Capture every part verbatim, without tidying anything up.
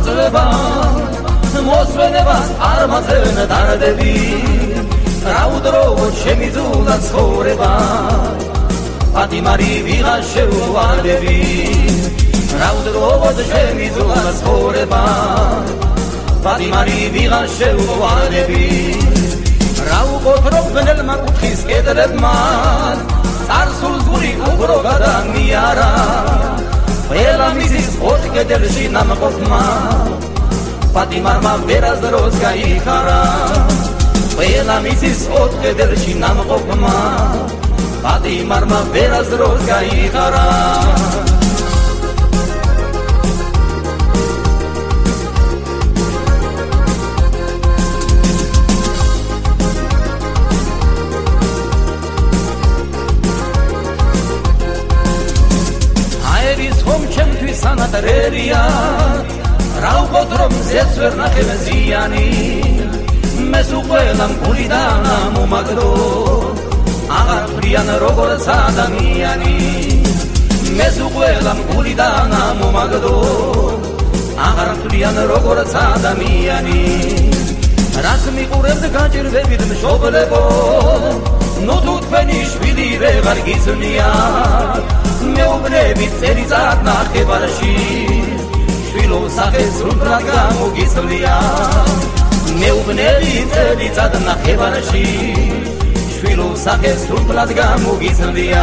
მაძლება მოსვენებას არ მაძლევენ დარდები რა უდროოდ შემიძულა ცხოვრება პატიმარი ვიღარ შეუვარდები რა უდროოდ შემიძულა ცხოვრება პატიმარი ვიღარ შეუვარდები რა უყოთრობ ბნელმა კუთხის კედლებმა წარსულს გული უფრო გადამიარა ყველა მიზის ოთხ კედელში ნამყოფმა პატიმარმა ვერასდროს გაიხარა ყველა მიზის ოთხ კედელში ნამყოფმა პატიმარმა ვერასდროს გაიხარა ჩემთვის სანადრერია რა უყოთ რომ ზეც ვერ ნახევ ზიანი მეს უყველამ გულიდან მომაგდო აღარ ფრიან როგორც ადამიანი მეს უყველამ გულიდან მომაგდო აღარ ფრიან როგორც ადამიანი რას მიყურებთ გაჭირვებით მშობლებო ნუ თუ თქვენი შვილი ვეღარ გიცნიათ მეუბნებით წელიწად ნახევარში შვილო სახეს სრულად გამოგიცვლია მეუბნებით წელიწად ნახევარში შვილო სახეს სრულად გამოგიცვლია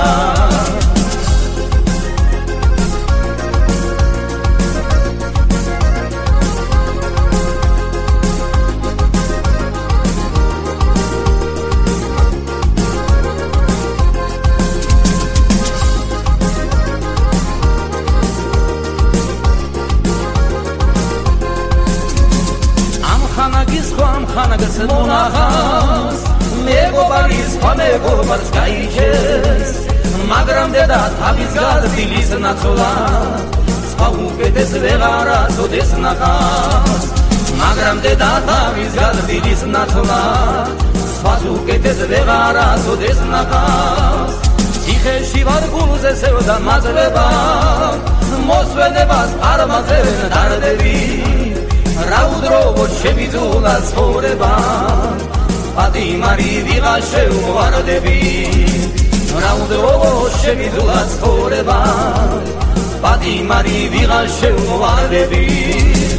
ხანაგს მონახავს მეგობარის ხმეგობარს გაიჩეს მაგრამ დედა თავის გაზრდილის ნაცვლად სხვა უკეთეს ვეღარა წოდეს ნახავს მაგრამ დედა თავის გაზრდილის ნაცვლად სხვა უკეთეს ვეღარა წოდეს ნახავს ციხეში ვარ გულზე სევდა მაძლება მოსვენებას არ მაძლევენ დარდები რა უდროოდ შემიძულა ცხოვრება პატიმარი ვიღარ შეუვარდები რა უდროოდ შემიძულა ცხოვრება პატიმარი ვიღარ შეუვარდები